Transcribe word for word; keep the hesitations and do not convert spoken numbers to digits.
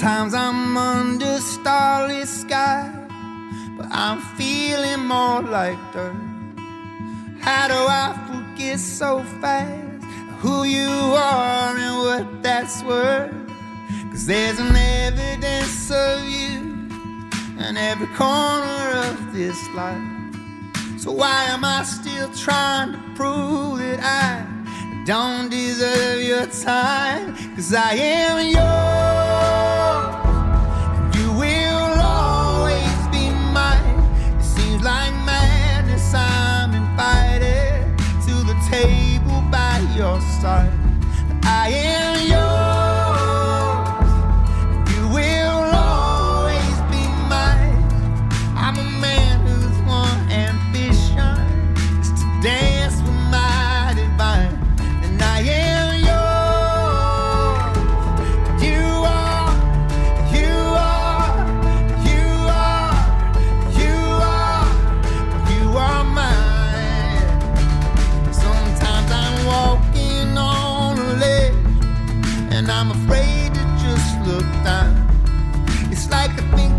Sometimes I'm under starry sky, but I'm feeling more like dirt. How do I forget so fast who you are and what that's worth? Cause there's an evidence of you in every corner of this life. So why am I still trying to prove that I don't deserve your time? Cause I am yours, you will always be mine. It seems like madness, I'm invited to the table by your side. I am yours, you will always be mine. I'm a man whose one ambition is to dance with my divine. And I am yours, you are, you are, you are, you are, you are mine. Sometimes I'm walking on a ledge and I'm afraid to just look down. It's like I think